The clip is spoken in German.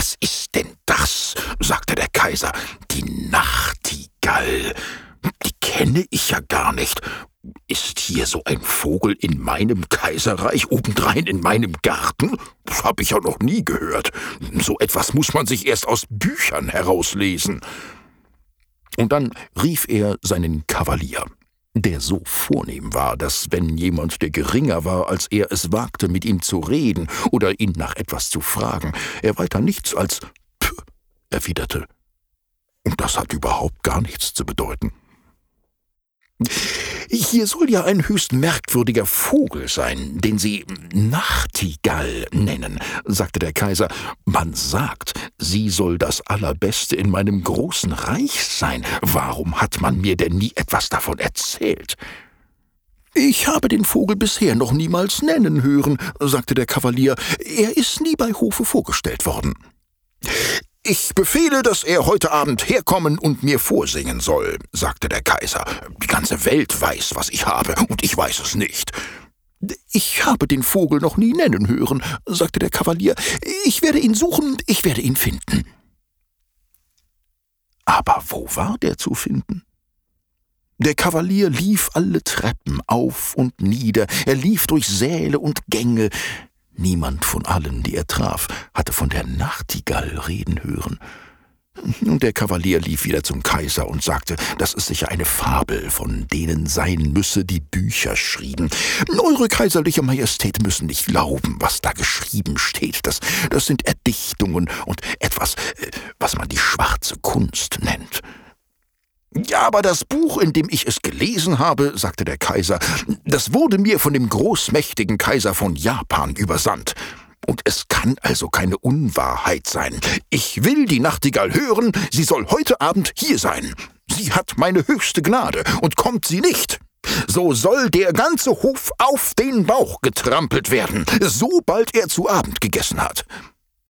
Was ist denn das?« sagte der Kaiser. »Die Nachtigall. Die kenne ich ja gar nicht. Ist hier so ein Vogel in meinem Kaiserreich, obendrein in meinem Garten? Das habe ich ja noch nie gehört. So etwas muss man sich erst aus Büchern herauslesen.« Und dann rief er seinen Kavalier, der so vornehm war, dass, wenn jemand, der geringer war als er, es wagte, mit ihm zu reden oder ihn nach etwas zu fragen, er weiter nichts als »Pff« erwiderte. Und das hat überhaupt gar nichts zu bedeuten. »Hier soll ja ein höchst merkwürdiger Vogel sein, den Sie Nachtigall nennen«, sagte der Kaiser. »Man sagt, sie soll das Allerbeste in meinem großen Reich sein. Warum hat man mir denn nie etwas davon erzählt?« »Ich habe den Vogel bisher noch niemals nennen hören«, sagte der Kavalier. »Er ist nie bei Hofe vorgestellt worden.« »Ich befehle, dass er heute Abend herkommen und mir vorsingen soll«, sagte der Kaiser. »Die ganze Welt weiß, was ich habe, und ich weiß es nicht.« »Ich habe den Vogel noch nie nennen hören«, sagte der Kavalier. »Ich werde ihn suchen, ich werde ihn finden.« Aber wo war der zu finden? Der Kavalier lief alle Treppen auf und nieder, er lief durch Säle und Gänge. Niemand von allen, die er traf, hatte von der Nachtigall reden hören. Und der Kavalier lief wieder zum Kaiser und sagte, dass es sicher eine Fabel von denen sein müsse, die Bücher schrieben. »Eure kaiserliche Majestät müssen nicht glauben, was da geschrieben steht. Das sind Erdichtungen und etwas, was man die schwarze Kunst nennt.« »Ja, aber das Buch, in dem ich es gelesen habe«, sagte der Kaiser, »das wurde mir von dem großmächtigen Kaiser von Japan übersandt. Und es kann also keine Unwahrheit sein. Ich will die Nachtigall hören, sie soll heute Abend hier sein. Sie hat meine höchste Gnade, und kommt sie nicht, so soll der ganze Hof auf den Bauch getrampelt werden, sobald er zu Abend gegessen hat.«